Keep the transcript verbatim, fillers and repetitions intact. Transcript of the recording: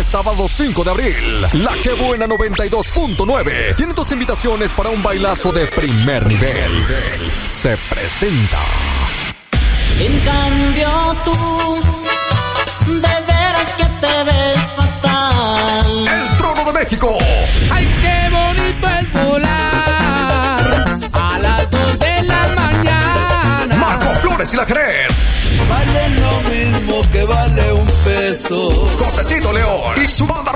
sábado cinco de abril. La Que Buena noventa y dos punto nueve tiene dos invitaciones para un bailazo de primer nivel. Se presenta. En cambio tú, de veras que te ves fatal. El Trono de México. ¡Ay, qué bonito es volar! A las dos de la mañana. Marco Flores y la Jerez. Vale lo mismo que vale un peso. Josecito León y su banda